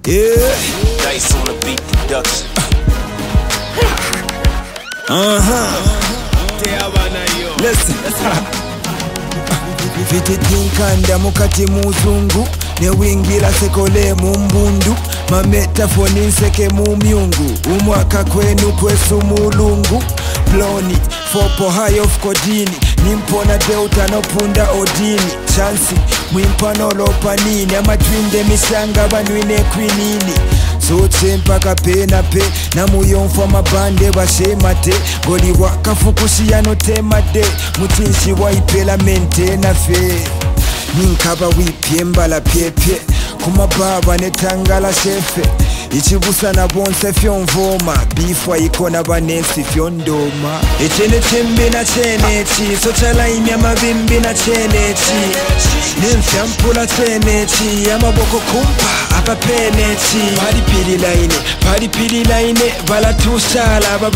Yeah. Dice on the beat production. Listen. Vititinkanda mukati muzungu newingira sekole mumbundu mametafoni nseke mumyungu umwaka kwenu kwesu mulungu ploni fopo high of kodini nimpona deuta nopunda odini chansi mwimpano lopanini amatwinde mishanga banwine kwinini zote mpaka pe na pe na muyomfo mabande bashemate goli wakafukushi yanotemade mutinshi waipela mente na fe ninkaba wipye mbala pyepye kumababa netangala shefe ichibusa na bonse fyonvoma bifwa ikona banesi fyondoma echene chembe na chenechi sochalaimi amavimbi na chenechi nemfyampula chenechi amaboko kumpa apapenechi balipililaine balatushala aba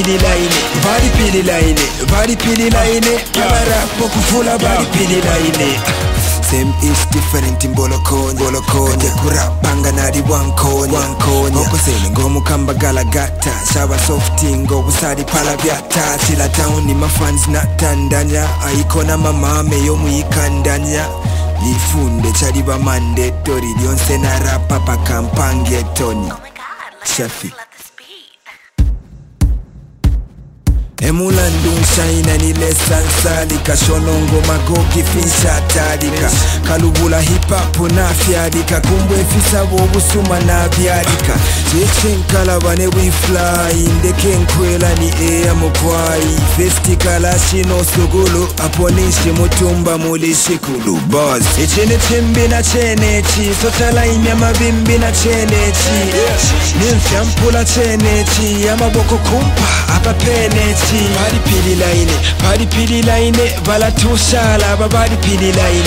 balipililaine abarapo kufula balipililaine. Same is different in Bolokonya kurapanga nari wankonya Ngokoseni ngomu kamba galagata Shawa softi ngobu sari pala vyata Sila tauni mafans na tandanya Aikona mamame yomu ikandanya Lifunde chariba mandatory Lyonse na rapa pa kampange Tony Shafi Emulandu shaina nile sansalika Shonongo magoki fisha tarika Kalubula hip hop na fiadika Kumbwe fisa wobusuma na biadika Chechenkala wane we fly Ndeke nkwela ni ea mokwai Festikala shino sugulu Aponishi mutumba mulishikulu Boss echene chembe na chenechi Sotala imya mabimbi na chenechi Nimfyampula chenechi Amaboko kumpa apa penechi Balipililaine balatushala aba balipililaine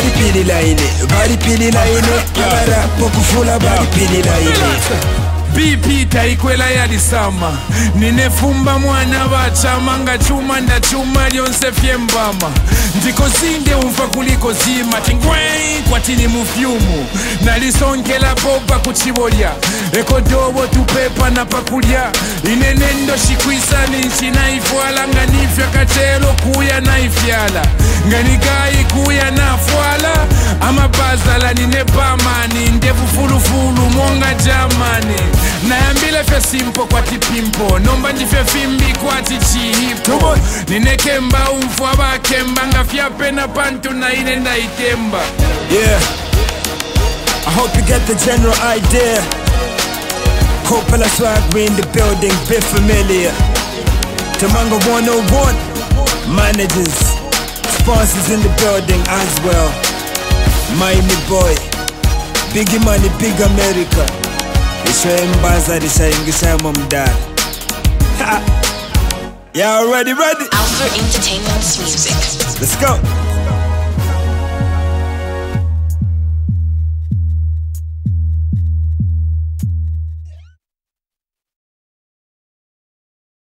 abarapo kufula balipililaine. BP taikwela yalisama ninefumba mwana bachama nga chuma nda chuma lyonse fyembama ndiko zinde umfa kuliko zima tingwei kwatini mufyumu nalisongela boba kuchibolya ekodobo tupepa na pakulya inenendo shikwisani nchi naifwala nga nifya katelo kuya naifyala nga nigai kuya nafwala amabazala ninepamani ndevu fulufulu monga jamani nayambile fye simpo kwa tipimpo nomba ndifye fimbi kwa tichihipo ninekemba umfu abakemba nga fyape na pantu na ine ndaitemba. Yeah, I hope you get the general idea. Coppola swag, we in the building, bit familiar. Tamanga 101, managers, sponsors in the building as well. Miami boy, Biggie Money, Big America. Ishaembaza, Ishaingisha Mamdar. Y'all ready? Alpha Entertainment's music. Let's go.